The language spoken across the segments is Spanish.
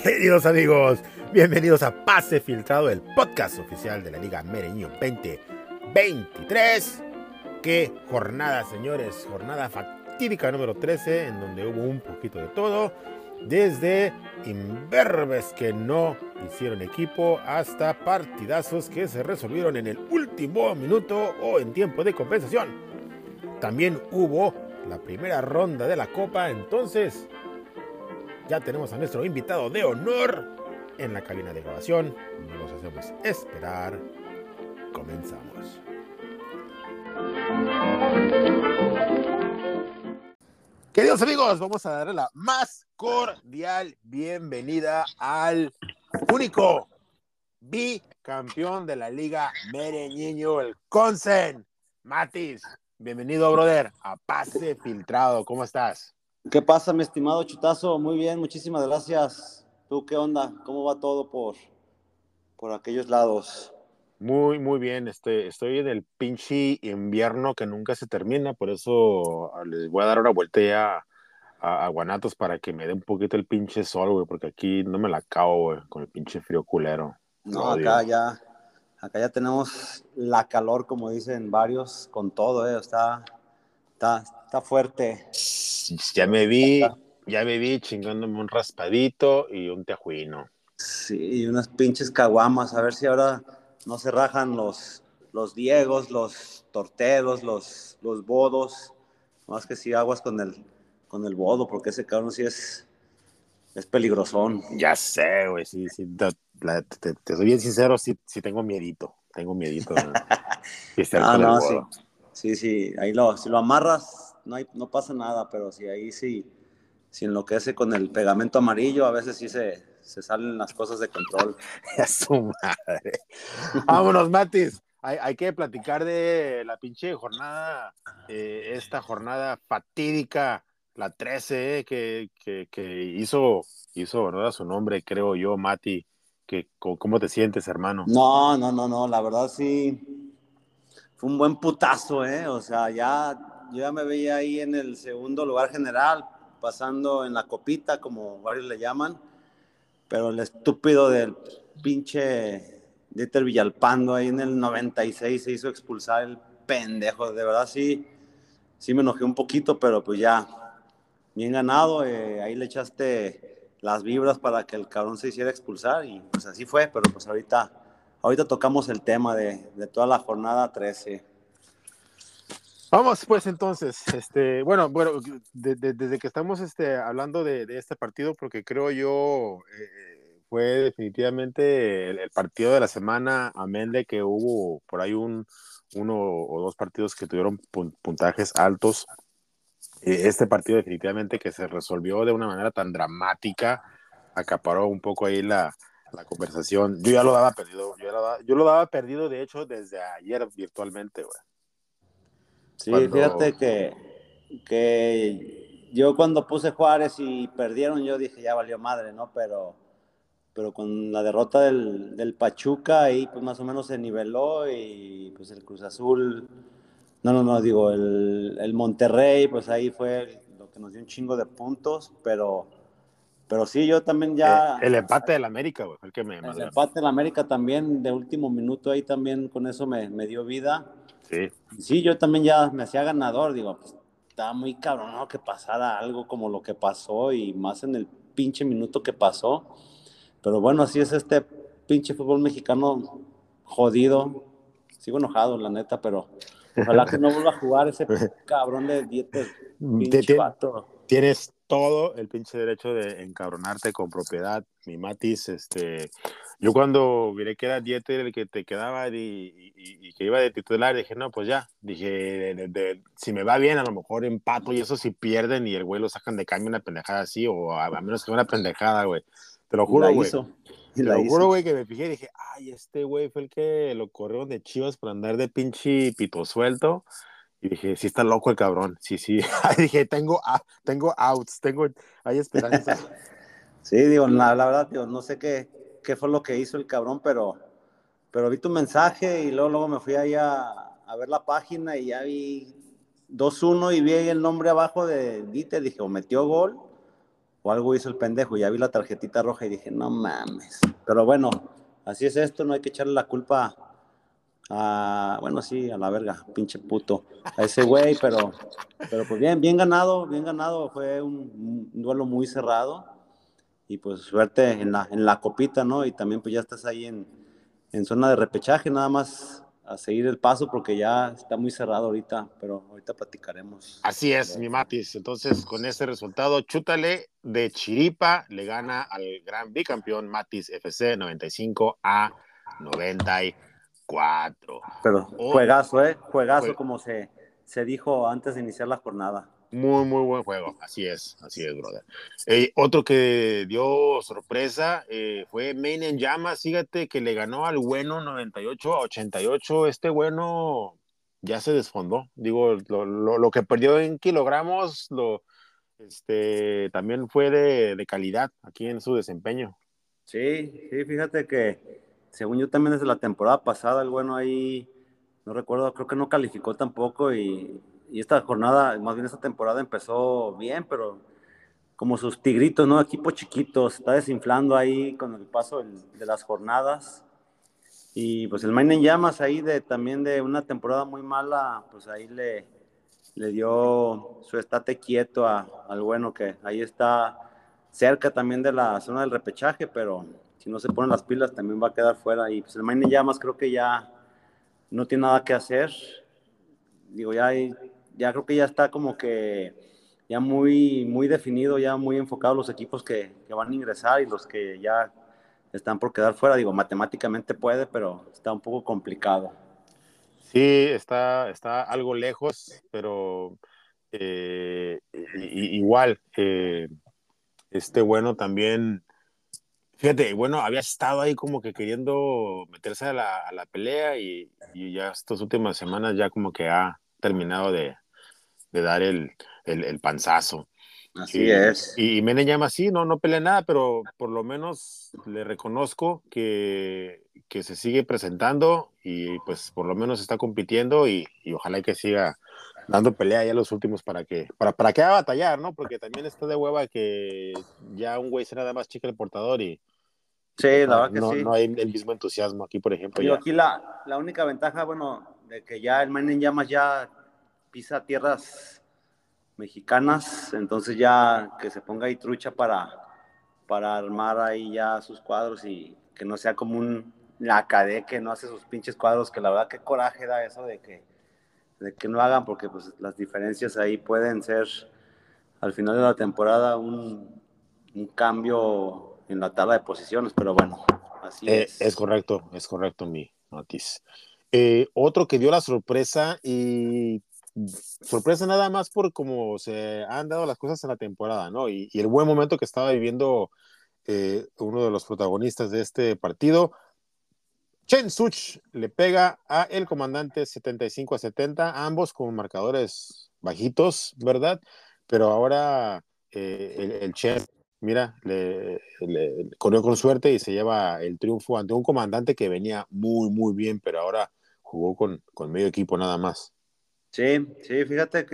Queridos amigos, bienvenidos a Pase Filtrado, el podcast oficial de la Liga Mereño 2023. Qué jornada, señores, jornada fatídica número 13, en donde hubo un poquito de todo, desde imberbes que no hicieron equipo hasta partidazos que se resolvieron en el último minuto o en tiempo de compensación. También hubo la primera ronda de la Copa, entonces ya tenemos a nuestro invitado de honor en la cabina de grabación. No los hacemos esperar. Comenzamos. Queridos amigos, vamos a darle la más cordial bienvenida al único bicampeón de la Liga Mereñeño, el Consen, Matis. Bienvenido, brother, a Pase Filtrado. ¿Cómo estás? ¿Qué pasa, mi estimado Chutazo? Muy bien, muchísimas gracias. ¿Tú qué onda? ¿Cómo va todo por aquellos lados? Muy bien. Estoy en el pinche invierno que nunca se termina, por eso les voy a dar una vuelta ya a Guanatos para que me dé un poquito el pinche sol, güey, porque aquí no me la acabo, güey, con el pinche frío culero. Lo No, odio. acá ya tenemos la calor, como dicen varios, con todo, está fuerte. Ya me vi chingándome un raspadito y un tejuino. Sí, y unas pinches caguamas, a ver si ahora no se rajan los Diegos, los Torteros, los Bodos. Más que si aguas con el Bodo, porque ese cabrón sí es peligrosón. Ya sé, güey, sí, te soy bien sincero, sí tengo miedito, de pistear Ah, con el no, sí. bodo. Sí, si lo amarras, no pasa nada, pero si ahí si enloquece con el pegamento amarillo, a veces sí se salen las cosas de control. A su madre. Vámonos, Matis. Hay que platicar de la pinche jornada, esta jornada fatídica, la 13, que hizo verdad su nombre, creo yo, Mati. ¿Cómo te sientes, hermano? No, la verdad sí, fue un buen putazo, ¿eh? O sea, yo ya me veía ahí en el segundo lugar general, pasando en la copita, como varios le llaman, pero el estúpido del pinche Dieter Villalpando ahí en el 96 se hizo expulsar el pendejo. De verdad sí me enojé un poquito, pero pues ya, bien ganado. Ahí le echaste las vibras para que el cabrón se hiciera expulsar y pues así fue, pero pues ahorita tocamos el tema de toda la jornada 13. Vamos, pues entonces, bueno, desde que estamos hablando de este partido, porque creo yo fue definitivamente el partido de la semana, amén de que hubo por ahí uno o dos partidos que tuvieron puntajes altos. Este partido definitivamente que se resolvió de una manera tan dramática, acaparó un poco ahí la conversación. Yo ya lo daba perdido, yo lo daba perdido, de hecho, desde ayer virtualmente, güey. Sí, Cuando fíjate que yo cuando puse Juárez y perdieron, yo dije, ya valió madre, ¿no? Pero con la derrota del Pachuca ahí pues más o menos se niveló y pues el Cruz Azul, no, digo, el Monterrey, pues ahí fue lo que nos dio un chingo de puntos, pero sí, yo también el ya, empate del América, güey, fue el que me el madreó. empate en la América también de último minuto ahí también con eso me dio vida. Sí. Sí, yo también ya me hacía ganador, digo, pues estaba muy cabrón, ¿no? Que pasara algo como lo que pasó y más en el pinche minuto que pasó. Pero bueno, así es este pinche fútbol mexicano jodido. Sigo enojado, la neta, pero ojalá que no vuelva a jugar ese cabrón de Dieter, pinche vato. Tienes todo el pinche derecho de encabronarte con propiedad, mi Matis. Yo cuando miré que era Dieter el que te quedaba y que iba de titular, dije, no, pues ya. Dije, si me va bien, a lo mejor empato y eso si pierden y el güey lo sacan de cambio una pendejada así, o a menos que una pendejada, güey. Te lo Y la juro, güey. hizo, y Te la lo juro, hizo. güey, que me fijé y dije, ay, este güey fue el que lo corrieron de Chivas por andar de pinche pito suelto. Y dije, sí está loco el cabrón. Sí. Dije, tengo outs, hay esperanza. Sí, digo, la verdad, digo, no sé qué fue lo que hizo el cabrón, pero vi tu mensaje y luego me fui ahí a ver la página y ya vi 2-1 y vi ahí el nombre abajo de Dieter, dije, o metió gol o algo hizo el pendejo, y ya vi la tarjetita roja y dije, no mames. Pero bueno, así es esto, no hay que echarle la culpa bueno, sí, a la verga, pinche puto, a ese güey, pero pues bien, bien ganado, fue un duelo muy cerrado, y pues suerte en la copita, ¿no? Y también pues ya estás ahí en zona de repechaje, nada más a seguir el paso porque ya está muy cerrado ahorita, pero ahorita platicaremos. Así es, mi Matis. Entonces, con este resultado, Chútale de chiripa le gana al gran bicampeón Matis FC 95-94. Pero Oh, juegazo, juegazo fue como se dijo antes de iniciar la jornada. muy, muy buen juego. Así es, brother. Otro que dio sorpresa fue Maine en Llamas. Fíjate que le ganó al bueno 98-88. Este bueno ya se desfondó. Digo, lo que perdió en kilogramos, también fue de calidad aquí en su desempeño. Sí, sí, fíjate que según yo también desde la temporada pasada, el bueno ahí, no recuerdo, creo que no calificó tampoco y esta jornada, más bien esta temporada empezó bien, pero como sus tigritos, ¿no? Equipos chiquitos, está desinflando ahí con el paso de las jornadas. Y pues el Maine en Llamas ahí también de una temporada muy mala, pues ahí le dio su estate quieto al bueno que ahí está cerca también de la zona del repechaje, pero si no se ponen las pilas también va a quedar fuera. Y pues el Maine en Llamas creo que ya no tiene nada que hacer. Digo, ya creo que ya está como que ya muy definido, ya muy enfocado los equipos que van a ingresar y los que ya están por quedar fuera. Digo, matemáticamente puede, pero está un poco complicado. Sí, está algo lejos, pero igual, este bueno también, fíjate, bueno, había estado ahí como que queriendo meterse a la pelea y ya estas últimas semanas ya como que ha terminado de dar el panzazo. Así es. Y Mene llama así, no pelea nada, pero por lo menos le reconozco que se sigue presentando y pues por lo menos está compitiendo y ojalá que siga dando pelea ya los últimos para que haga batallar, ¿no? Porque también está de hueva que ya un güey se nada más chica el portador y pues Sí, la verdad que no sí. hay el mismo entusiasmo aquí, por ejemplo, Digo, ya. aquí la única ventaja, bueno, de que ya el Maine en Llamas ya pisa tierras mexicanas, entonces ya que se ponga ahí trucha para armar ahí ya sus cuadros y que no sea como la cadé que no hace sus pinches cuadros, que la verdad que coraje da eso de que no hagan, porque pues las diferencias ahí pueden ser al final de la temporada un cambio en la tabla de posiciones, pero bueno, así es. Es correcto, mi notice. Otro que dio la sorpresa y sorpresa nada más por cómo se han dado las cosas en la temporada, ¿no? Y el buen momento que estaba viviendo uno de los protagonistas de este partido. Chen Such le pega a el comandante 75-70, ambos con marcadores bajitos, ¿verdad? Pero ahora el Chen, mira, corrió con suerte y se lleva el triunfo ante un comandante que venía muy, muy bien, pero ahora jugó con medio equipo nada más. Sí, sí, fíjate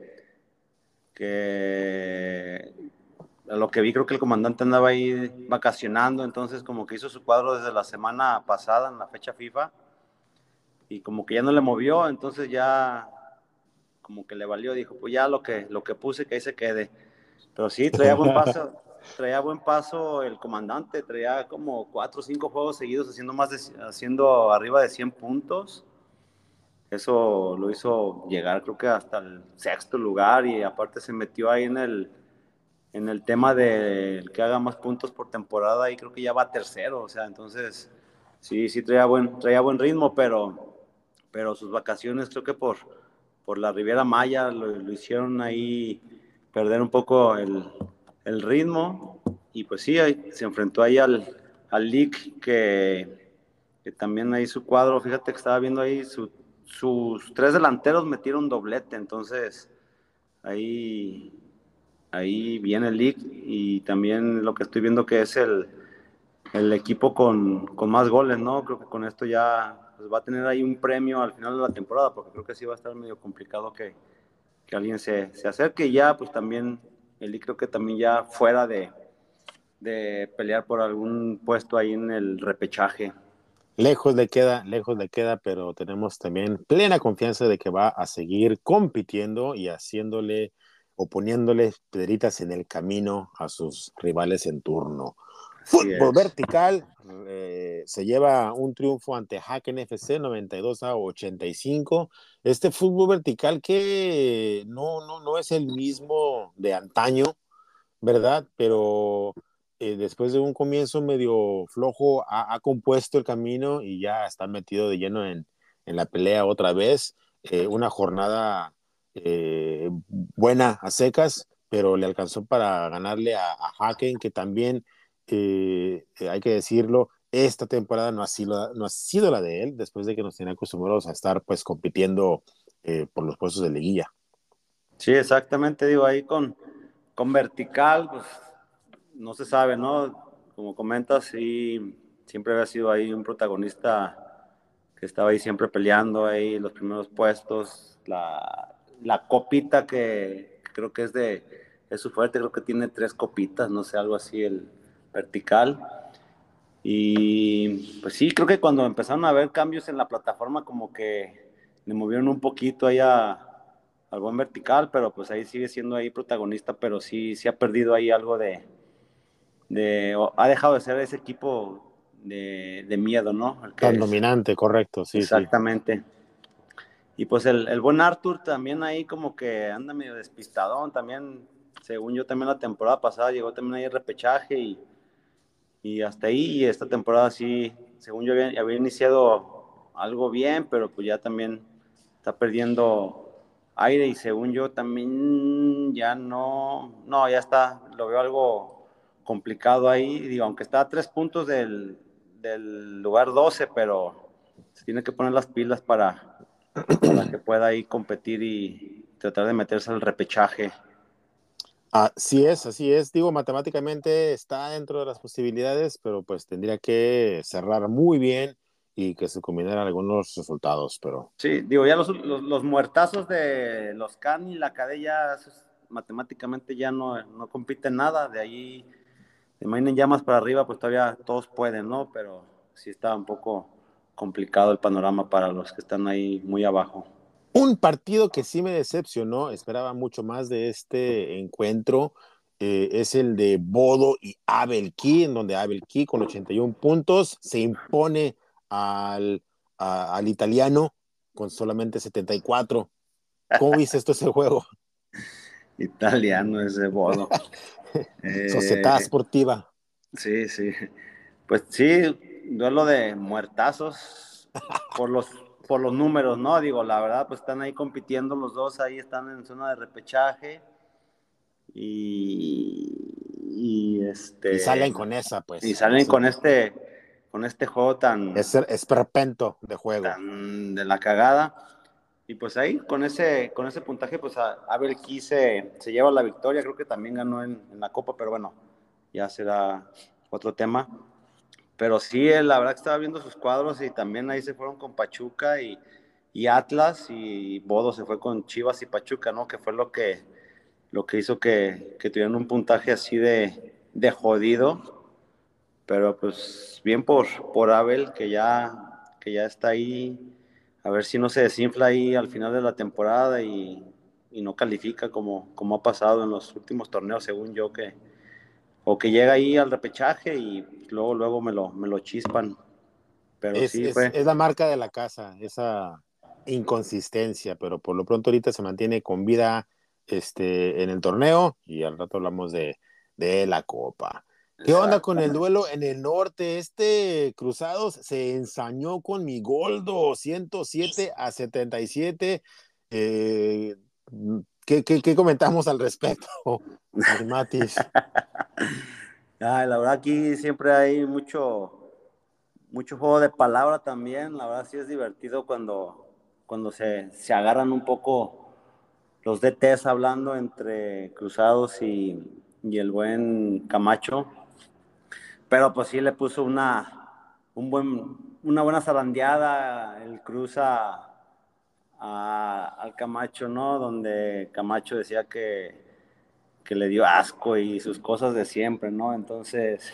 que a lo que vi creo que el comandante andaba ahí vacacionando, entonces como que hizo su cuadro desde la semana pasada en la fecha FIFA y como que ya no le movió, entonces ya como que le valió, dijo, pues ya lo que puse que ahí se quede. Pero sí, traía buen paso el comandante, traía como 4 o 5 juegos seguidos haciendo arriba de 100 puntos. Eso lo hizo llegar creo que hasta el sexto lugar y aparte se metió ahí en el tema del que haga más puntos por temporada y creo que ya va tercero, o sea, entonces sí traía buen ritmo, pero sus vacaciones creo que por la Riviera Maya lo hicieron ahí perder un poco el ritmo y pues sí, ahí, se enfrentó ahí al Lick que también ahí su cuadro, fíjate que estaba viendo ahí sus 3 delanteros metieron doblete, entonces ahí ahí viene el League y también lo que estoy viendo que es el equipo con más goles, ¿no? Creo que con esto ya pues, va a tener ahí un premio al final de la temporada, porque creo que sí va a estar medio complicado que alguien se acerque y ya pues también Eli creo que también ya fuera de pelear por algún puesto ahí en el repechaje. Lejos le queda, pero tenemos también plena confianza de que va a seguir compitiendo y haciéndole o poniéndole piedritas en el camino a sus rivales en turno. Así Fútbol es. vertical se lleva un triunfo ante Haken FC 92-85. Este fútbol vertical que no es el mismo de antaño, ¿verdad? Pero después de un comienzo medio flojo, ha compuesto el camino y ya está metido de lleno en la pelea otra vez. Una jornada buena a secas, pero le alcanzó para ganarle a Haken, que también, hay que decirlo, esta temporada no ha sido la de él, después de que nos tenía acostumbrados a estar pues compitiendo por los puestos de liguilla. Sí, exactamente, digo, ahí con vertical, pues no se sabe, ¿no? Como comentas, sí, siempre había sido ahí un protagonista que estaba ahí siempre peleando ahí los primeros puestos, la copita que creo que es su fuerte, creo que tiene 3 copitas, no sé, algo así el vertical. Y pues sí, creo que cuando empezaron a haber cambios en la plataforma, como que le movieron un poquito ahí al buen vertical, pero pues ahí sigue siendo ahí protagonista, pero sí ha perdido ahí algo ha dejado de ser ese equipo de miedo, ¿no? El Tan que es. dominante, correcto, sí, sí. Exactamente. Y pues el buen Arthur también ahí como que anda medio despistadón, también, según yo también la temporada pasada llegó también ahí el repechaje y hasta ahí, y esta temporada sí, según yo había iniciado algo bien, pero pues ya también está perdiendo aire y según yo también ya no, ya está, lo veo algo complicado ahí, digo, aunque está a 3 puntos del lugar 12, pero se tiene que poner las pilas para que pueda ahí competir y tratar de meterse al repechaje. Así es, así es. Digo, matemáticamente está dentro de las posibilidades, pero pues tendría que cerrar muy bien y que se combinaran algunos resultados, pero Sí, digo, ya los muertazos de los Can y la Cadella, esos matemáticamente ya no compiten nada, de ahí, de Mainen Llamas para arriba, pues todavía todos pueden, ¿no? Pero sí está un poco complicado el panorama para los que están ahí muy abajo. un partido que sí me decepcionó, esperaba mucho más de este encuentro, es el de Bodo y Abel Key, en donde Abel Key con 81 puntos se impone al italiano con solamente 74. ¿Cómo viste esto ese juego? Italiano ese Bodo. Società Eh, Sportiva. sí, sí. Pues sí, duelo de muertazos por los, por los números, ¿no? Digo, la verdad, pues están ahí compitiendo los dos, ahí están en zona de repechaje Y y salen con esa, y pues. salen con este juego Es perpento de juego. tan de la cagada. Y pues ahí, con ese puntaje, pues Abel Key se lleva la victoria. Creo que también ganó en la Copa, pero bueno, ya será otro tema. Pero sí, la verdad que estaba viendo sus cuadros y también ahí se fueron con Pachuca y Atlas y Bodo se fue con Chivas y Pachuca, ¿no? Que fue lo que hizo que tuvieran un puntaje así de jodido. Pero pues bien por Abel, que ya está ahí. A ver si no se desinfla ahí al final de la temporada y no califica como ha pasado en los últimos torneos, según yo, o que llega ahí al repechaje y luego me lo chispan. Pero Es, sí es, fue. es la marca de la casa, esa inconsistencia, pero por lo pronto ahorita se mantiene con vida en el torneo y al rato hablamos de la Copa. ¿Qué onda con el Exactamente. duelo en el norte? Cruzados se ensañó con mi Goldo, 107-77. Eh, ¿qué comentamos al respecto, mi Matis? Ay, la verdad aquí siempre hay mucho juego de palabra también. La verdad sí es divertido cuando se agarran un poco los DTs hablando entre Cruzados y el buen Camacho. Pero pues sí le puso una buena zarandeada el Cruz al Camacho, ¿no? Donde Camacho decía que que le dio asco y sus cosas de siempre, ¿no? Entonces,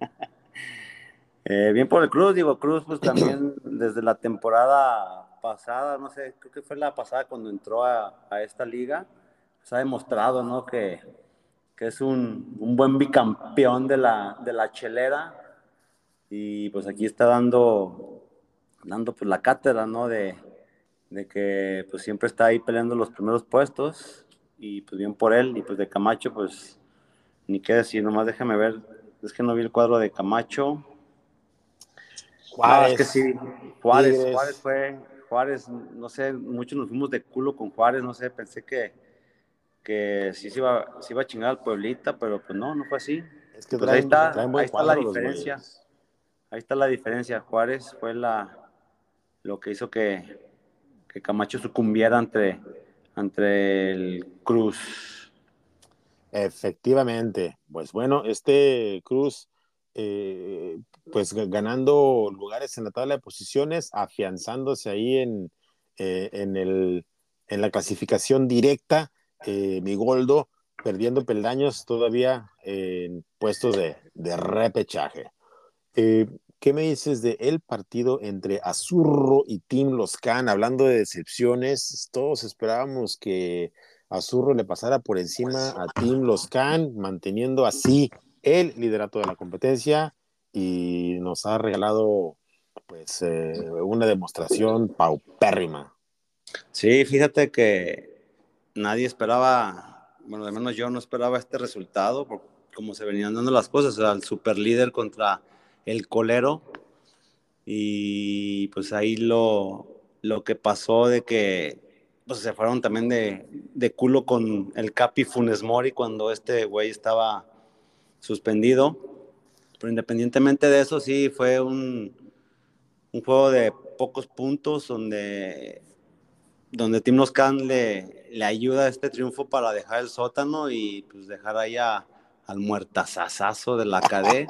bien por el Cruz, digo, Cruz pues también desde la temporada pasada, no sé, creo que fue la pasada cuando entró a esta liga, pues ha demostrado, ¿no? Que es un buen bicampeón de la chelera y pues aquí está dando pues la cátedra, ¿no? De que pues siempre está ahí peleando los primeros puestos y pues bien por él y pues de Camacho pues ni qué decir, nomás déjame ver, es que no vi el cuadro de Camacho. No, es que Juárez, sí, Juárez Tigres. fue, Juárez, no sé, muchos nos fuimos de culo con Juárez, no sé, pensé que sí se iba a chingar al Pueblita, pero pues no, no fue así. Es Y que pues traen ahí buen está la cuadro los diferencia, güeyes. ahí está la diferencia. Juárez fue lo que hizo que Camacho sucumbiera ante el Cruz. Efectivamente, pues bueno, este Cruz, eh, pues ganando lugares en la tabla de posiciones, afianzándose ahí en en la clasificación directa, mi Goldo perdiendo peldaños todavía en puestos de repechaje. ¿Qué me dices de el partido entre Azurro y Team Loscan? Hablando de decepciones, todos esperábamos que Azurro le pasara por encima a Team Loscan, manteniendo así el liderato de la competencia y nos ha regalado pues una demostración paupérrima. Sí, fíjate que nadie esperaba, bueno, al menos yo no esperaba este resultado, por cómo se venían dando las cosas, o sea, el superlíder contra el colero, y pues ahí lo que pasó de que pues, se fueron también de culo con el Capi Funes Mori cuando este güey estaba suspendido, pero independientemente de eso, sí, fue un juego de pocos puntos donde Tim Loscan le ayuda a este triunfo para dejar el sótano y pues dejar ahí al muertazazazo de la KD,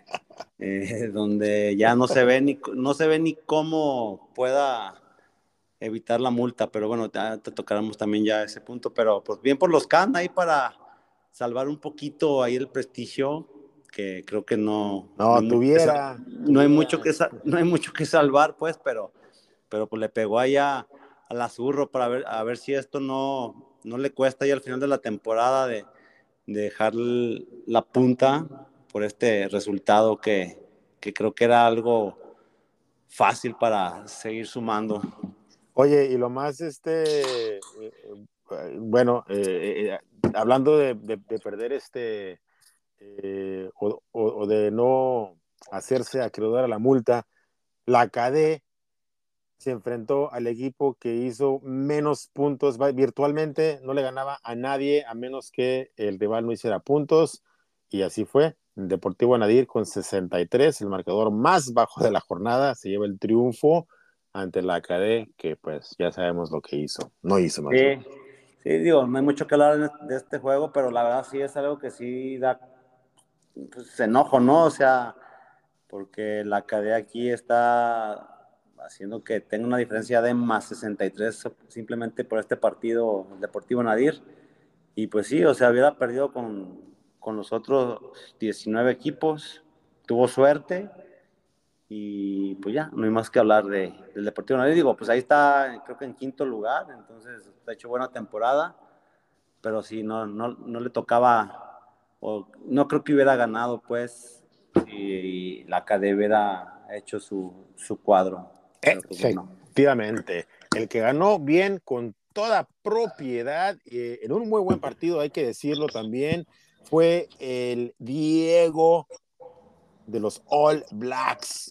donde ya no se ve ni cómo pueda evitar la multa, pero bueno, te tocaremos también ya ese punto, pero pues bien por Loscan ahí para salvar un poquito ahí el prestigio, que creo que no No, hay mucho que, tuviera. no hay mucho que salvar, pues, pero pues le pegó allá al Azurro para a ver si esto no le cuesta ya al final de la temporada de dejar la punta por este resultado que creo que era algo fácil para seguir sumando. Oye, y lo más, bueno, hablando de perder o de no hacerse acreedor a la multa, la KD se enfrentó al equipo que hizo menos puntos, virtualmente no le ganaba a nadie a menos que el rival no hiciera puntos, y así fue. Deportivo Nadir con 63, el marcador más bajo de la jornada, se lleva el triunfo ante la KD, que pues ya sabemos lo que hizo, no hizo más bien. Sí, sí, digo, no hay mucho que hablar de este juego, pero la verdad sí es algo que sí da pues, enojo, ¿no? O sea, porque la cadena aquí está haciendo que tenga una diferencia de más 63 simplemente por este partido el Deportivo Nadir. Y pues sí, o sea, hubiera perdido con los otros 19 equipos, tuvo suerte y pues ya, no hay más que hablar del Deportivo Nadir. Digo, pues ahí está, creo que en quinto lugar, entonces ha hecho buena temporada, pero sí, no le tocaba, o no creo que hubiera ganado, pues, si la KD hubiera hecho su cuadro, pero pues bueno. Efectivamente, el que ganó bien con toda propiedad, en un muy buen partido, hay que decirlo también, fue el Diego de los All Blacks.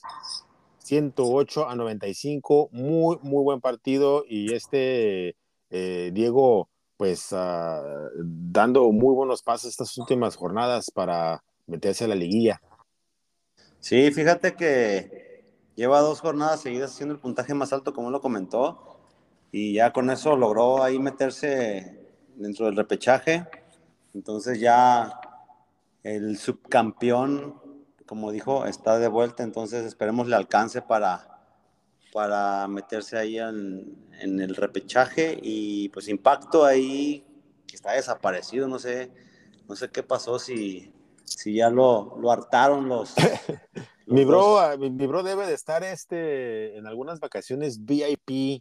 108-95, muy buen partido, y Diego, pues dando muy buenos pasos estas últimas jornadas para meterse a la liguilla. Sí, fíjate que lleva 2 jornadas seguidas haciendo el puntaje más alto, como lo comentó, y ya con eso logró ahí meterse dentro del repechaje. Entonces ya el subcampeón, como dijo, está de vuelta, entonces esperemos le alcance para meterse ahí en el repechaje y pues Impacto ahí que está desaparecido, no sé No sé qué pasó, si ya lo hartaron Mi los bro, dos. mi bro debe de estar en algunas vacaciones VIP,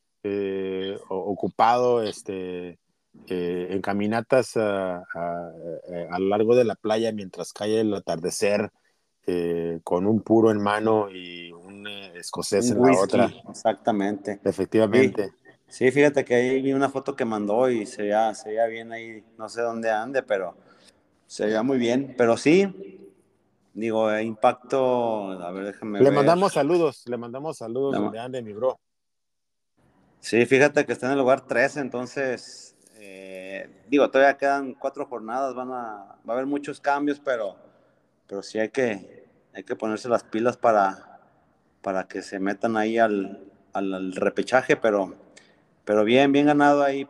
ocupado en caminatas a lo largo de la playa mientras cae el atardecer, con un puro en mano y un escocés Un en la otra. whisky, exactamente. Sí, Efectivamente. sí, fíjate que ahí vi una foto que mandó y se veía bien ahí, no sé dónde ande, pero se veía muy bien. Pero sí, digo, impacto, a ver, déjame ver. Le mandamos saludos La- donde ande mi bro. Sí, fíjate que está en el lugar 13, entonces, digo, todavía quedan 4 jornadas, va a haber muchos cambios, pero sí hay que ponerse las pilas para que se metan ahí al repechaje, pero bien, bien ganado ahí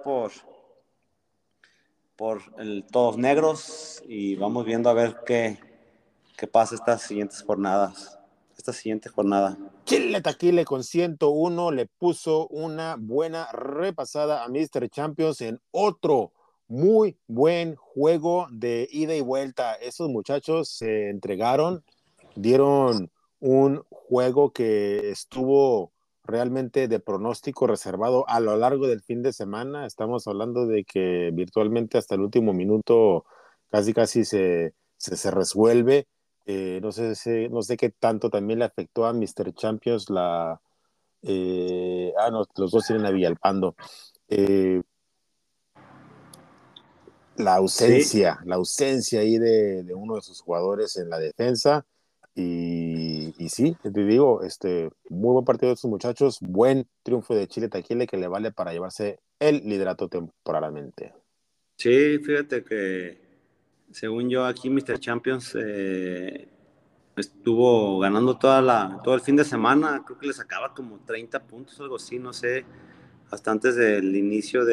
por todos negros y vamos viendo a ver qué pasa esta siguiente jornada. Chile Taquile con 101 le puso una buena repasada a Mr. Champions en otro muy buen juego de ida y vuelta. Esos muchachos se entregaron, dieron un juego que estuvo realmente de pronóstico reservado a lo largo del fin de semana. Estamos hablando de que virtualmente hasta el último minuto casi casi se resuelve. No sé qué tanto también le afectó a Mr. Champions no, los dos tienen a Villalpando. Eh, Sí, la ausencia ahí de uno de sus jugadores en la defensa. Y sí, te digo, muy buen partido de estos muchachos, buen triunfo de Chile Taquile que le vale para llevarse el liderato temporalmente. sí, fíjate que según yo aquí Mr. Champions estuvo ganando todo el fin de semana, creo que le sacaba como 30 puntos, algo así, no sé, hasta antes del inicio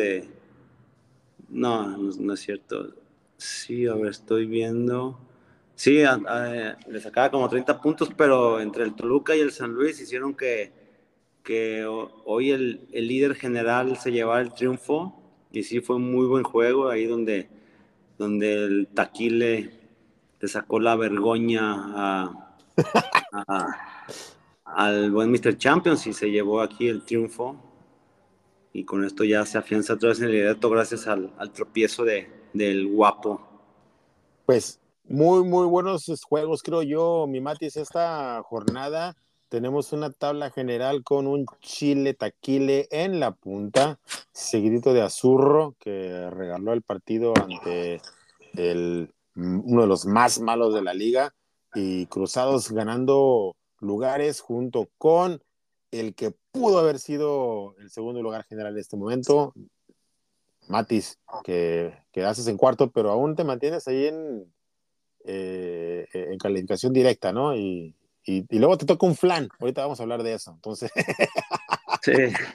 no es cierto. Sí, a ver, estoy viendo. Sí, le sacaba como 30 puntos, pero entre el Toluca y el San Luis hicieron que hoy el líder general se llevara el triunfo. Y sí, fue un muy buen juego, ahí donde el Taquile le sacó la vergoña al buen Mr. Champions y se llevó aquí el triunfo. Y con esto ya se afianza otra vez en el liderato gracias al tropiezo del guapo. Pues muy buenos juegos, creo yo, mi Matis, esta jornada. Tenemos una tabla general con un Chile Taquile en la punta, seguidito de Azurro, que regaló el partido ante uno de los más malos de la liga, y Cruzados ganando lugares junto con el que pudo haber sido el segundo lugar general en este momento, Matis, que haces en cuarto, pero aún te mantienes ahí en calificación directa, ¿no? Y luego te toca un flan, ahorita vamos a hablar de eso. Entonces, Sí,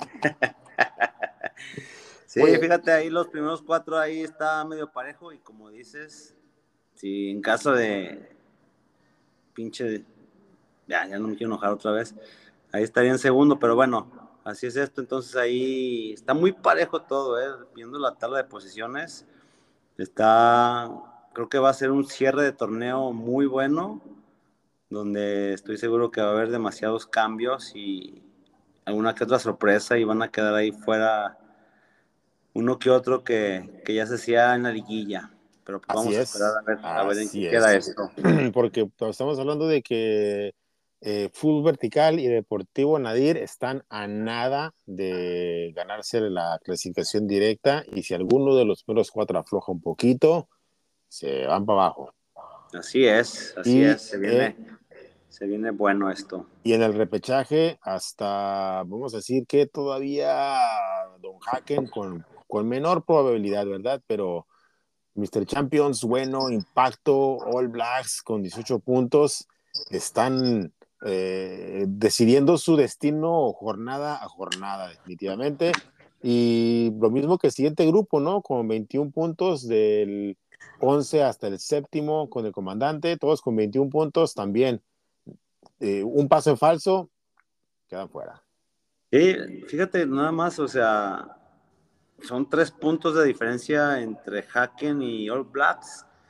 sí, oye, fíjate ahí los primeros 4 ahí está medio parejo y como dices, si en caso de pinche, ya no me quiero enojar otra vez, ahí estaría en segundo, pero bueno, así es esto, entonces ahí está muy parejo todo, viendo la tabla de posiciones, está, creo que va a ser un cierre de torneo muy bueno, donde estoy seguro que va a haber demasiados cambios y alguna que otra sorpresa y van a quedar ahí fuera uno que otro que ya se hacía en la liguilla. Pero pues vamos a esperar a ver en qué así queda es, esto. porque pues, estamos hablando de que Full Vertical y Deportivo Nadir están a nada de ganarse la clasificación directa, y si alguno de los primeros cuatro afloja un poquito, se van para abajo. Así es, Y se viene bueno esto. Y en el repechaje, hasta, vamos a decir que todavía Don Haken con menor probabilidad, ¿verdad? Pero Mr. Champions, bueno, Impacto, All Blacks con 18 puntos, están decidiendo su destino jornada a jornada, definitivamente. Y lo mismo que el siguiente grupo, ¿no? Con 21 puntos del 11 hasta el séptimo con el comandante, todos con 21 puntos también. Un paso en falso, quedan fuera. Fíjate, nada más, o sea, son 3 puntos de diferencia entre Haken y All Blacks.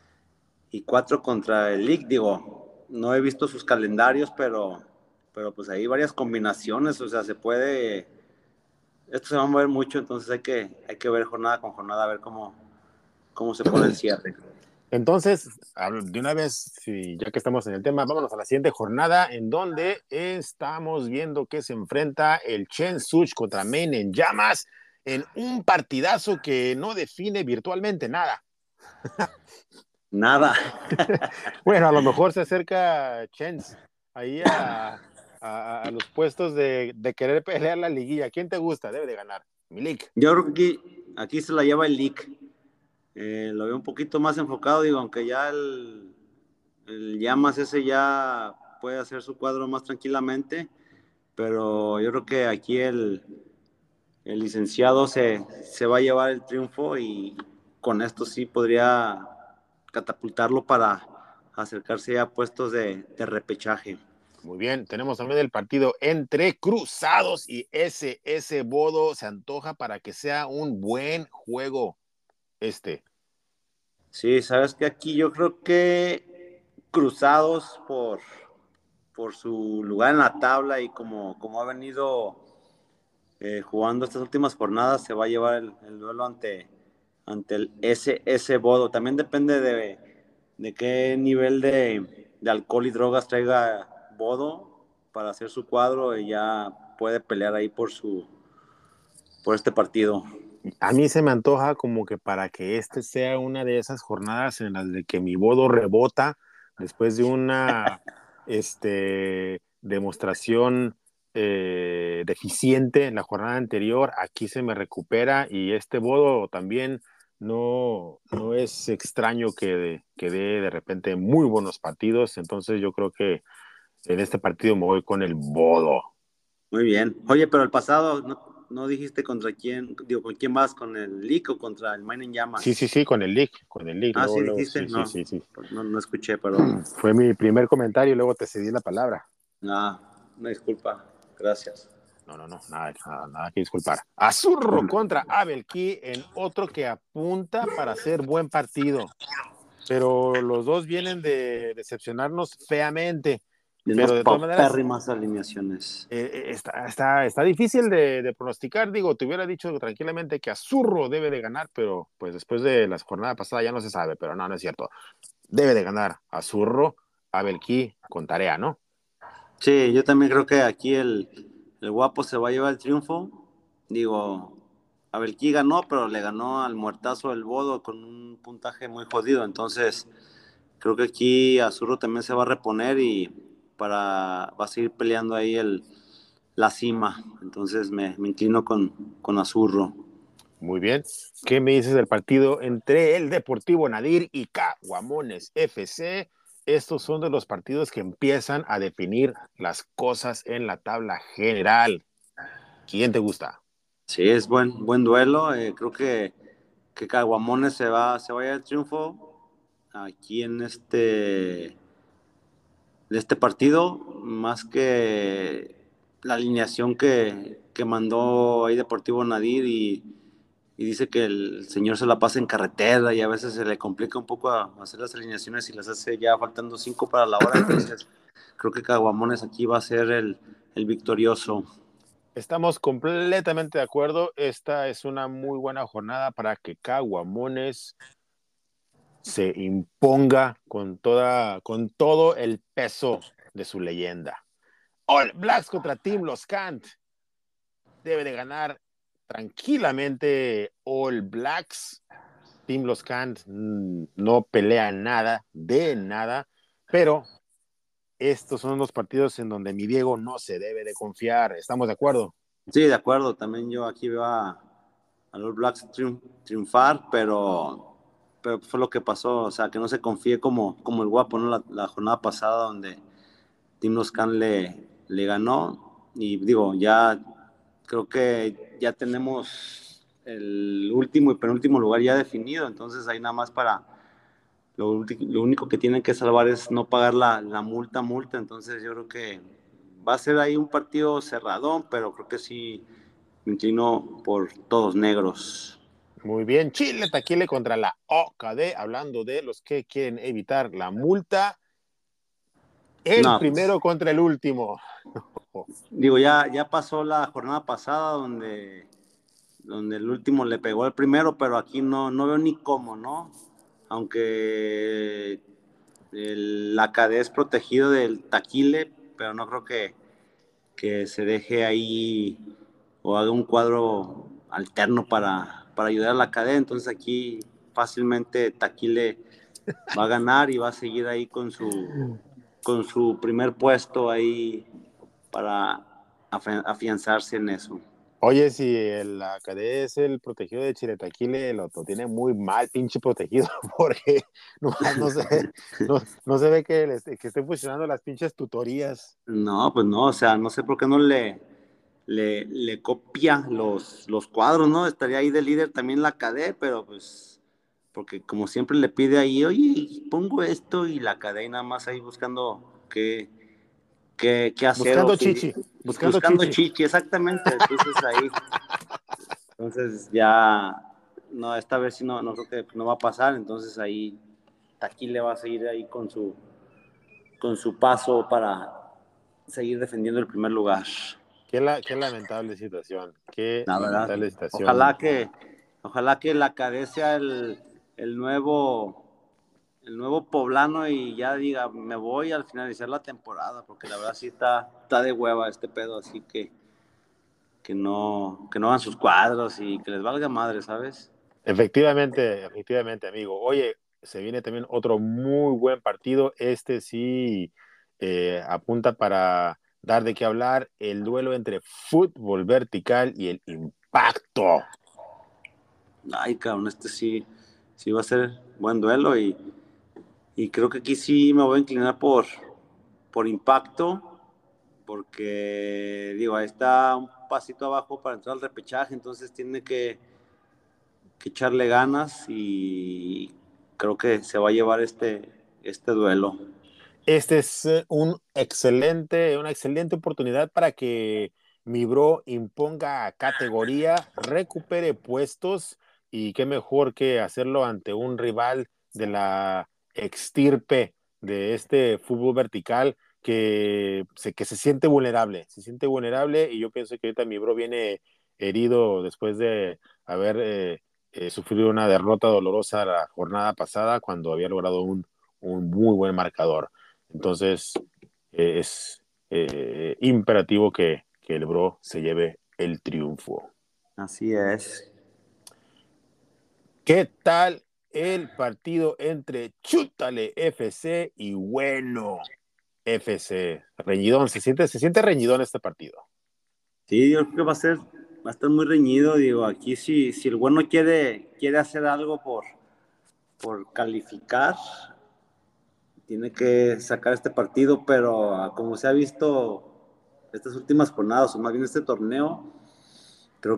4 contra el League. Digo, no he visto sus calendarios, pero pues hay varias combinaciones, o sea, esto se va a mover mucho, entonces hay que ver jornada con jornada, a ver cómo se pone el cierre. Entonces, de una vez, ya que estamos en el tema, vámonos a la siguiente jornada en donde estamos viendo que se enfrenta el Chen Such contra Maine en llamas en un partidazo que no define virtualmente nada. Nada. Bueno, a lo mejor se acerca Chens ahí a los puestos de querer pelear la liguilla. ¿Quién te gusta? Debe de ganar. Milik. Yo creo que aquí se la lleva el League. Lo veo un poquito más enfocado, digo, aunque ya el Llamas ese ya puede hacer su cuadro más tranquilamente, pero yo creo que aquí el licenciado se va a llevar el triunfo y con esto sí podría catapultarlo para acercarse a puestos de repechaje. Muy bien, tenemos también el partido entre Cruzados y ese Bodo se antoja para que sea un buen juego este. Sí, sabes que aquí yo creo que Cruzados por su lugar en la tabla y como ha venido jugando estas últimas jornadas, se va a llevar el duelo ante el SS Bodo. También depende de qué nivel de alcohol y drogas traiga Bodo para hacer su cuadro y ya puede pelear ahí por este partido. A mí se me antoja como que para que este sea una de esas jornadas en las de que mi Bodo rebota después de una demostración deficiente en la jornada anterior, aquí se me recupera y este Bodo también no es extraño que dé de repente muy buenos partidos, entonces yo creo que en este partido me voy con el Bodo. Muy bien. Oye, pero el pasado no dijiste contra quién, digo, ¿con quién vas? ¿Con el Lick o contra el Mine en Sí, Llamas? sí, sí, con el League, Ah, luego, sí, luego, dijiste. sí, sí, No, sí, sí. no escuché, perdón. Fue mi primer comentario y luego te cedí la palabra. Ah, una disculpa. Gracias. No, nada que disculpar. Azurro contra Abelki en otro que apunta para ser buen partido, pero los dos vienen de decepcionarnos feamente. De unas Pero de todas maneras, paupérrimas alineaciones. está difícil de pronosticar. Digo, te hubiera dicho tranquilamente que Azurro debe de ganar, pero pues después de la jornada pasada ya no se sabe, pero no es cierto. Debe de ganar Azurro, Abelki con tarea, ¿no? Sí, yo también creo que aquí el guapo se va a llevar el triunfo. Digo, Abelquí ganó, pero le ganó al muertazo el Bodo con un puntaje muy jodido. Entonces, creo que aquí Azurro también se va a reponer y va a seguir peleando ahí la cima. Entonces, me inclino con Azurro. Muy bien. ¿Qué me dices del partido entre el Deportivo Nadir y Caguamones FC? Estos son de los partidos que empiezan a definir las cosas en la tabla general. ¿Quién te gusta? Sí, es buen duelo. Creo que Caguamones se va a llevar el triunfo aquí de este partido, más que la alineación que mandó ahí Deportivo Nadir y dice que el señor se la pasa en carretera y a veces se le complica un poco a hacer las alineaciones y las hace ya faltando 5 para la hora. Entonces, creo que Caguamones aquí va a ser el victorioso. Estamos completamente de acuerdo. Esta es una muy buena jornada para que Caguamones se imponga con todo el peso de su leyenda. All Blacks contra Team Los Cant. Debe de ganar tranquilamente All Blacks. Team Los Cant no pelea nada, de nada, pero estos son los partidos en donde mi Diego no se debe de confiar. ¿Estamos de acuerdo? Sí, de acuerdo. También yo aquí veo a los Blacks triunfar, pero fue lo que pasó. O sea, que no se confíe como el guapo, ¿no? La jornada pasada donde Tim Loscan le ganó. Y digo, ya creo que ya tenemos el último y penúltimo lugar ya definido. Entonces ahí nada más lo único que tienen que salvar es no pagar la multa. Entonces yo creo que va a ser ahí un partido cerradón, pero creo que sí me inclino por todos negros. Muy bien, Chile Taquile contra la OKD, hablando de los que quieren evitar la multa. El No, pues, primero contra el último. digo, ya pasó la jornada pasada donde el último le pegó al primero, pero aquí no veo ni cómo, ¿no? Aunque la cadena es protegido del taquile, pero no creo que se deje ahí o haga un cuadro alterno para ayudar a la cadena. Entonces aquí fácilmente Taquile va a ganar y va a seguir ahí con su primer puesto ahí para afianzarse en eso. Oye, si la AKD es el protegido de Chile Taquile, lo tiene muy mal, pinche protegido, porque no se ve que esté funcionando las pinches tutorías. No, pues no, o sea, no sé por qué no le copia los cuadros, ¿no? Estaría ahí de líder también la KD, pero pues, porque como siempre le pide ahí, oye, pongo esto y la KD nada más ahí buscando qué hacer o Buscando si, chichi, buscando buscando chichi. chichi, exactamente. Entonces ya, no, esta vez sí no creo que no va a pasar, entonces ahí Taquí le va a seguir ahí con su paso para seguir defendiendo el primer lugar. Qué lamentable situación, qué La verdad. lamentable situación. Ojalá que la Cadez sea el nuevo poblano y ya diga, me voy al finalizar la temporada, porque la verdad sí está de hueva este pedo, así que no hagan sus cuadros y que les valga madre, ¿sabes? Efectivamente, amigo. Oye, se viene también otro muy buen partido. Este sí apunta para dar de qué hablar. El duelo entre fútbol vertical y el impacto. Ay, cabrón, este sí va a ser buen duelo y creo que aquí sí me voy a inclinar por impacto, porque digo, ahí está un pasito abajo para entrar al repechaje, entonces tiene que echarle ganas y creo que se va a llevar este duelo. Este es una excelente oportunidad para que mi bro imponga categoría, recupere puestos y qué mejor que hacerlo ante un rival de la extirpe de este fútbol vertical que se siente vulnerable y yo pienso que ahorita mi bro viene herido después de haber sufrido una derrota dolorosa la jornada pasada cuando había logrado un muy buen marcador. Entonces, es imperativo que el Bro se lleve el triunfo. Así es. ¿Qué tal el partido entre Chútale FC y Bueno FC? Reñidón, se siente reñidón este partido. Sí, yo creo que va a estar muy reñido, digo, aquí si el bueno quiere hacer algo por calificar, tiene que sacar este partido, pero como se ha visto estas últimas jornadas, o más bien este torneo, creo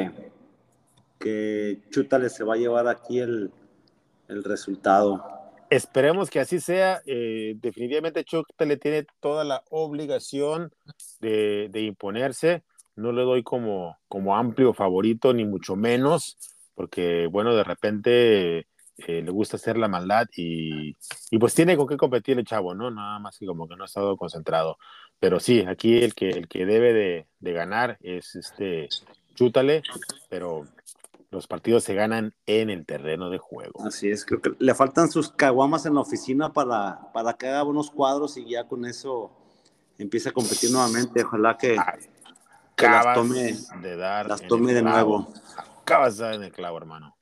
que Chútale se va a llevar aquí el resultado. Esperemos que así sea. Definitivamente Chútale tiene toda la obligación de imponerse. No le doy como amplio favorito, ni mucho menos, porque, bueno, de repente le gusta hacer la maldad y pues tiene con qué competir el chavo, ¿no? Nada más que como que no ha estado concentrado. Pero sí, aquí el que debe de ganar es Chútale, pero los partidos se ganan en el terreno de juego. Así es, creo que le faltan sus caguamas en la oficina para que haga unos cuadros y ya con eso empiece a competir nuevamente. Ojalá que las tome, Acabas de dar las en el tome de clavo. nuevo. Acabas de dar en el clavo, hermano.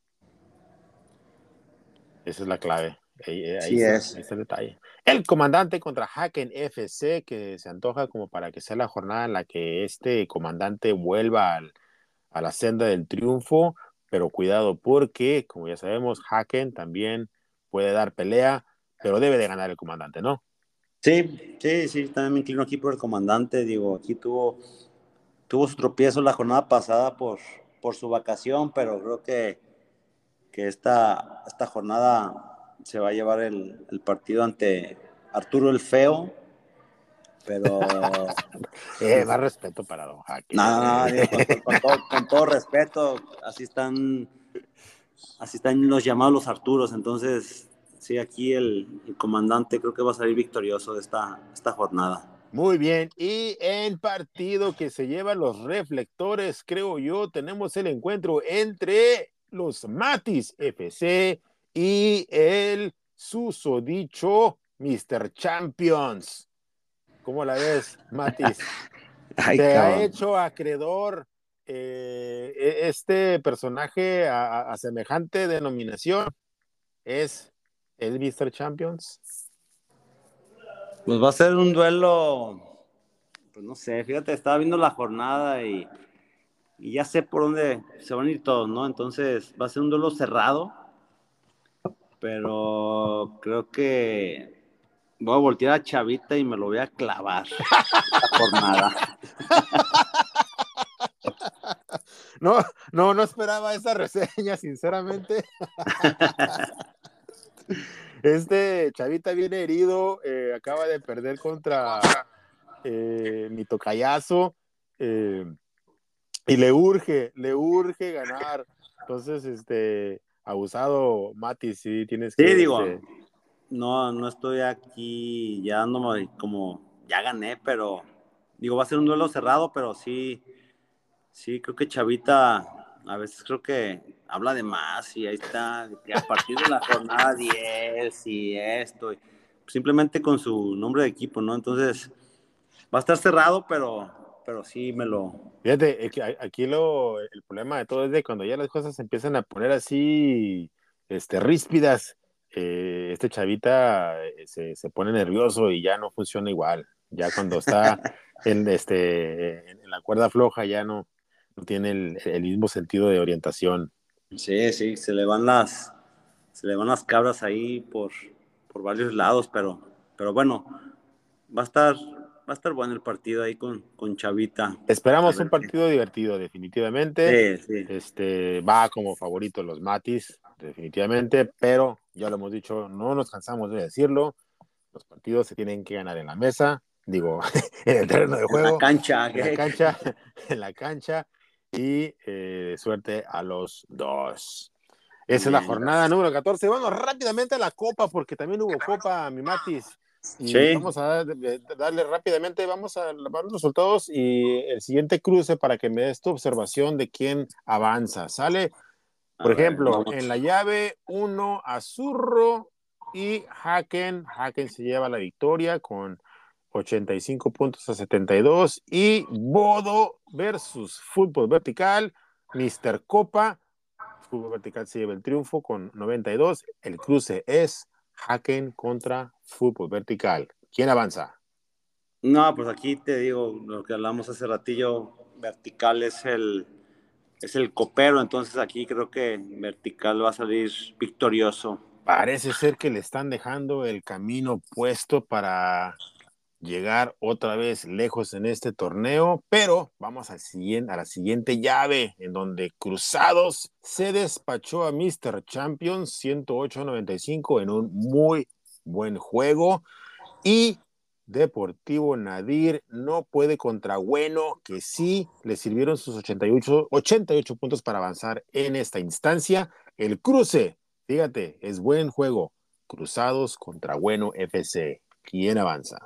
Esa es la clave. Ahí Sí está, es. ahí está el detalle. El comandante contra Haken FC, que se antoja como para que sea la jornada en la que este comandante vuelva a la senda del triunfo, pero cuidado porque, como ya sabemos, Haken también puede dar pelea, pero debe de ganar el comandante, ¿no? Sí, también me inclino aquí por el comandante. Digo, aquí tuvo su tropiezo la jornada pasada por su vacación, pero creo que esta jornada se va a llevar el partido ante Arturo el Feo, pero Más respeto para Don nada, Haken. digo, con todo respeto, así están así están los llamados los Arturos. Entonces, sí, aquí el comandante creo que va a salir victorioso de esta jornada. Muy bien, y en partido que se lleva los reflectores, creo yo, tenemos el encuentro entre los Matis FC y el susodicho Mr. Champions. ¿Cómo la ves, Matis? Ay, ¿Te ha cabrón. hecho acreedor este personaje a semejante denominación? ¿Es el Mr. Champions? Pues va a ser un duelo, pues no sé, fíjate, estaba viendo la jornada y ya sé por dónde se van a ir todos, ¿no? Entonces va a ser un duelo cerrado, pero creo que voy a voltear a Chavita y me lo voy a clavar esta jornada. No, no esperaba esa reseña, sinceramente. Este Chavita viene herido, acaba de perder contra mi tocayazo, eh, y le urge ganar. Entonces, abusado, Mati, sí, tienes Sí, que, digo, no estoy aquí ya dándome como, ya gané, pero digo, va a ser un duelo cerrado, pero sí, sí, creo que Chavita a veces creo que habla de más y ahí está, que a partir de la jornada 10 y esto, y simplemente con su nombre de equipo, ¿no? Entonces, va a estar cerrado, pero sí me lo... fíjate, es que aquí el problema de todo es de cuando ya las cosas se empiezan a poner así, ríspidas, este Chavita se pone nervioso y ya no funciona igual. Ya cuando está en la cuerda floja ya no tiene el mismo sentido de orientación. Sí, sí, se le van las cabras ahí por varios lados, pero bueno, va a estar, va a estar bueno el partido ahí con Chavita. A Esperamos un ver qué. partido divertido, definitivamente. Sí, sí. Va como favorito los Matis, definitivamente, pero ya lo hemos dicho, no nos cansamos de decirlo. Los partidos se tienen que ganar en la mesa, digo, en el terreno de En la juego, cancha, en la ¿qué? cancha, en la cancha, y suerte a los dos. Esa es la Bien. jornada número 14. Bueno, rápidamente a la Copa, porque también hubo Copa, mi Matis. Y Sí. vamos a darle rápidamente, vamos a ver los resultados y el siguiente cruce para que me des tu observación de quién avanza. ¿Sale? A Por ver, ejemplo, vamos. en la llave 1, Azurro y Haken. Haken se lleva la victoria con 85 puntos a 72. Y Bodo versus Fútbol Vertical. Mr. Copa. Fútbol Vertical se lleva el triunfo con 92. El cruce es Haken contra Fútbol Vertical. ¿Quién avanza? No, pues aquí te digo lo que hablamos hace ratillo, vertical es el copero, entonces aquí creo que vertical va a salir victorioso. Parece ser que le están dejando el camino puesto para llegar otra vez lejos en este torneo, pero vamos a la siguiente llave, en donde Cruzados se despachó a Mr. Champions 108-95 en un muy buen juego, y Deportivo Nadir no puede contra Bueno, que sí le sirvieron sus 88 puntos para avanzar en esta instancia. El cruce, fíjate, es buen juego. Cruzados contra Bueno FC. ¿Quién avanza?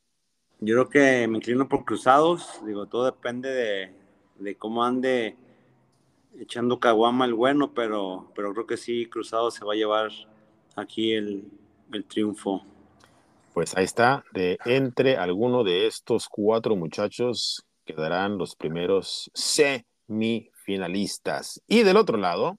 Yo creo que me inclino por Cruzados, digo, todo depende de cómo ande echando caguama el bueno, pero creo que sí, Cruzados se va a llevar aquí el triunfo. Pues ahí está, de entre alguno de estos cuatro muchachos quedarán los primeros semifinalistas. Y del otro lado,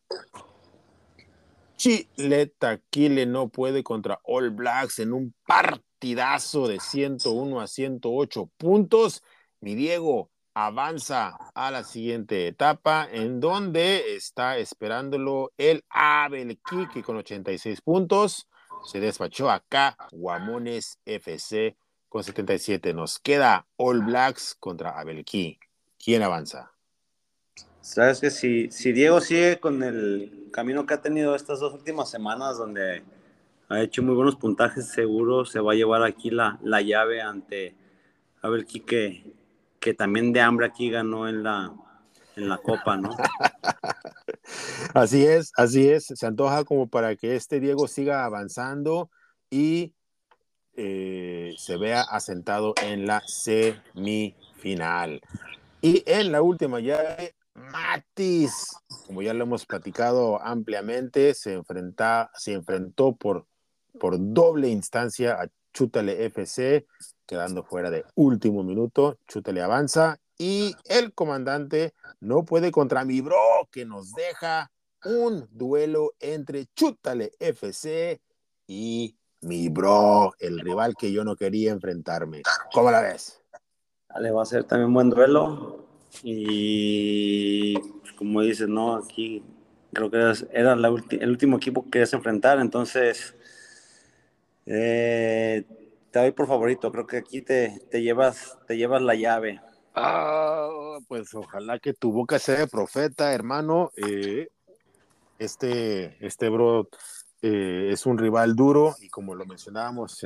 Chile Taquile no puede contra All Blacks en un partidazo de 101-108 puntos. Mi Diego avanza a la siguiente etapa, en donde está esperándolo el Abel que con 86 puntos se despachó acá Guamones FC con 77. Nos queda All Blacks contra Abelquí. ¿Quién avanza? Sabes que si Diego sigue con el camino que ha tenido estas 2 últimas semanas, donde ha hecho muy buenos puntajes, seguro se va a llevar aquí la llave ante Abel que también de hambre aquí ganó en la Copa, ¿no? Así es. Se antoja como para que este Diego siga avanzando y se vea asentado en la semifinal. Y en la última llave, Matis, como ya lo hemos platicado ampliamente, se enfrentó por doble instancia a Chútale FC, quedando fuera de último minuto. Chútale avanza y el comandante no puede contra mi bro, que nos deja un duelo entre Chútale FC y mi bro, el rival que yo no quería enfrentarme. ¿Cómo la ves? Dale, va a ser también un buen duelo. Y pues, como dices, ¿no? Aquí creo que era el último equipo que querías enfrentar, entonces eh, te doy por favorito. Creo que aquí te llevas la llave. Ah, pues ojalá que tu boca sea de profeta, hermano. Este bro es un rival duro y como lo mencionábamos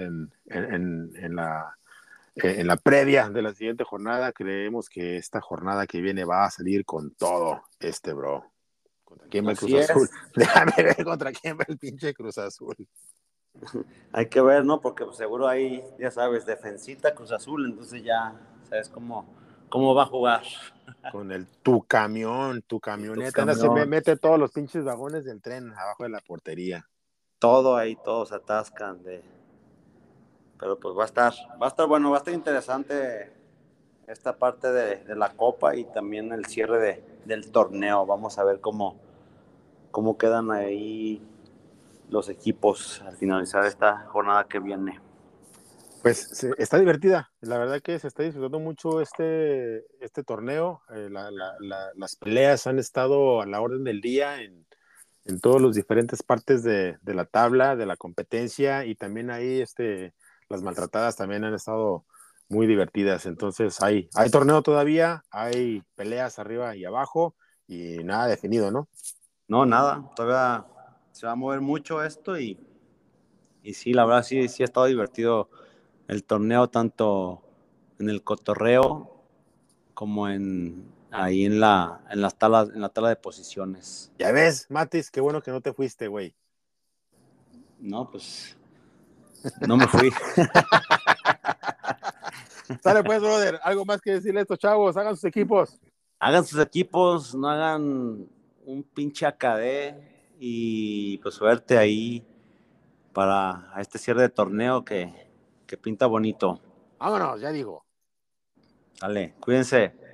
en la previa de la siguiente jornada, creemos que esta jornada que viene va a salir con todo este bro. ¿Contra quién va el Cruz Así Azul? es. Déjame ver contra quién va el pinche Cruz Azul. Hay que ver, ¿no? Porque pues, seguro ahí, ya sabes, defensita Cruz Azul, entonces ya sabes cómo va a jugar. Con tu Y tu camioneta, anda, camión, mete todos los pinches vagones del tren abajo de la portería. todo ahí, todos se atascan pero pues va a estar bueno, va a estar interesante esta parte de la Copa y también el cierre del torneo. Vamos a ver cómo quedan ahí los equipos al finalizar esta jornada que viene. Pues está divertida, la verdad que se está disfrutando mucho este torneo. Las peleas han estado a la orden del día en todas las diferentes partes de la tabla, de la competencia, y también ahí las maltratadas también han estado muy divertidas. Entonces hay torneo todavía, hay peleas arriba y abajo y nada definido, ¿no? No, nada, todavía se va a mover mucho esto y sí, la verdad sí ha estado divertido el torneo, tanto en el cotorreo como ahí en la tabla de posiciones. Ya ves, Matis, qué bueno que no te fuiste, güey. No, pues no me fui. Sale pues, brother, algo más que decirle a estos chavos, hagan sus equipos. Hagan sus equipos, no hagan un pinche acadé y pues suerte ahí para este cierre de torneo que pinta bonito. Vámonos, ya digo. Dale, cuídense.